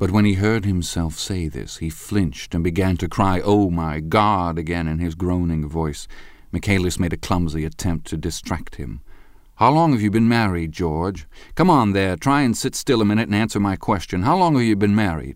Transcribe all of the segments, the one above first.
But when he heard himself say this, he flinched and began to cry, "Oh, my God," again in his groaning voice. Michaelis made a clumsy attempt to distract him. "How long have you been married, George? Come on there, try and sit still a minute and answer my question. How long have you been married?"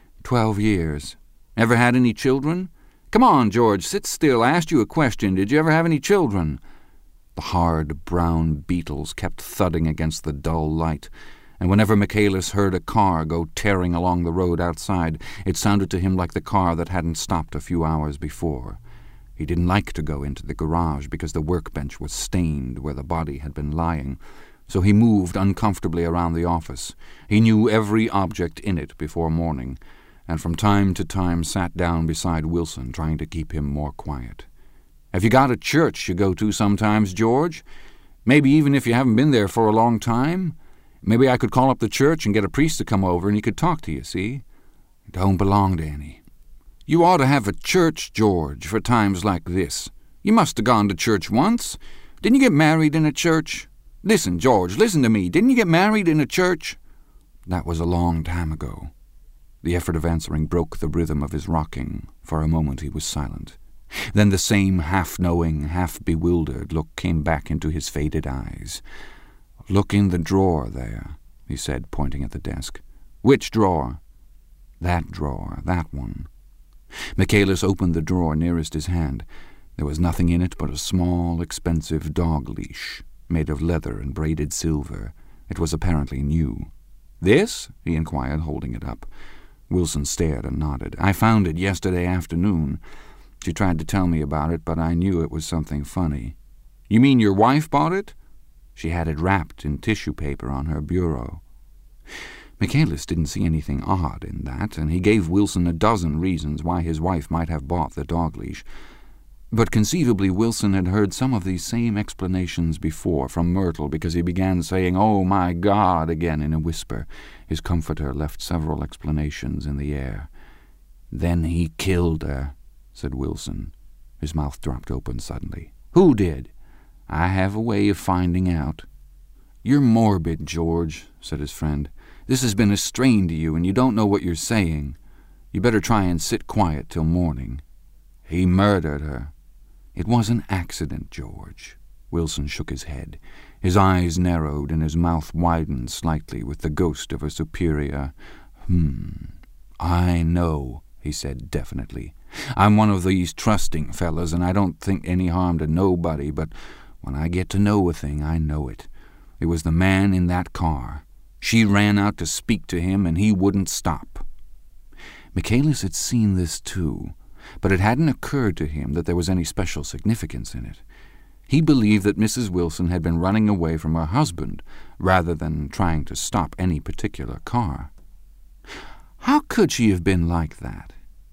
12 years. Ever had any children? Come on, George, sit still. I asked you a question. Did you ever have any children? The hard brown beetles kept thudding against the dull light, and whenever Michaelis heard a car go tearing along the road outside, it sounded to him like the car that hadn't stopped a few hours before. He didn't like to go into the garage because the workbench was stained where the body had been lying, so he moved uncomfortably around the office. He knew every object in it before morning, and from time to time sat down beside Wilson, trying to keep him more quiet. "Have you got a church you go to sometimes, George? Maybe even if you haven't been there for a long time? Maybe I could call up the church and get a priest to come over and he could talk to you, see? Don't belong to any. You ought to have a church, George, for times like this. You must have gone to church once. Didn't you get married in a church? Listen, George, listen to me. Didn't you get married in a church?" That was a long time ago. The effort of answering broke the rhythm of his rocking. For a moment he was silent. Then the same half-knowing, half-bewildered look came back into his faded eyes. "Look in the drawer there," he said, pointing at the desk. "Which drawer?" "That drawer, that one." Michaelis opened the drawer nearest his hand. There was nothing in it but a small, expensive dog leash, made of leather and braided silver. It was apparently new. "This?" he inquired, holding it up. Wilson stared and nodded. "I found it yesterday afternoon. She tried to tell me about it, but I knew it was something funny." "You mean your wife bought it?" "She had it wrapped in tissue paper on her bureau." Michaelis didn't see anything odd in that, and he gave Wilson a dozen reasons why his wife might have bought the dog-leash. But conceivably Wilson had heard some of these same explanations before from Myrtle, because he began saying, "Oh, my God," again in a whisper. His comforter left several explanations in the air. "Then he killed her," said Wilson. His mouth dropped open suddenly. "Who did?" "I have a way of finding out." "You're morbid, George," said his friend. "This has been a strain to you, and you don't know what you're saying. You better try and sit quiet till morning." "He murdered her." "It was an accident, George." Wilson shook his head. His eyes narrowed and his mouth widened slightly with the ghost of a superior, "I know," he said definitely. "I'm one of these trusting fellas, and I don't think any harm to nobody, but when I get to know a thing, I know it. It was the man in that car. She ran out to speak to him, and he wouldn't stop." Michaelis had seen this too, but it hadn't occurred to him that there was any special significance in it. He believed that Mrs. Wilson had been running away from her husband, rather than trying to stop any particular car. How could she have been like that?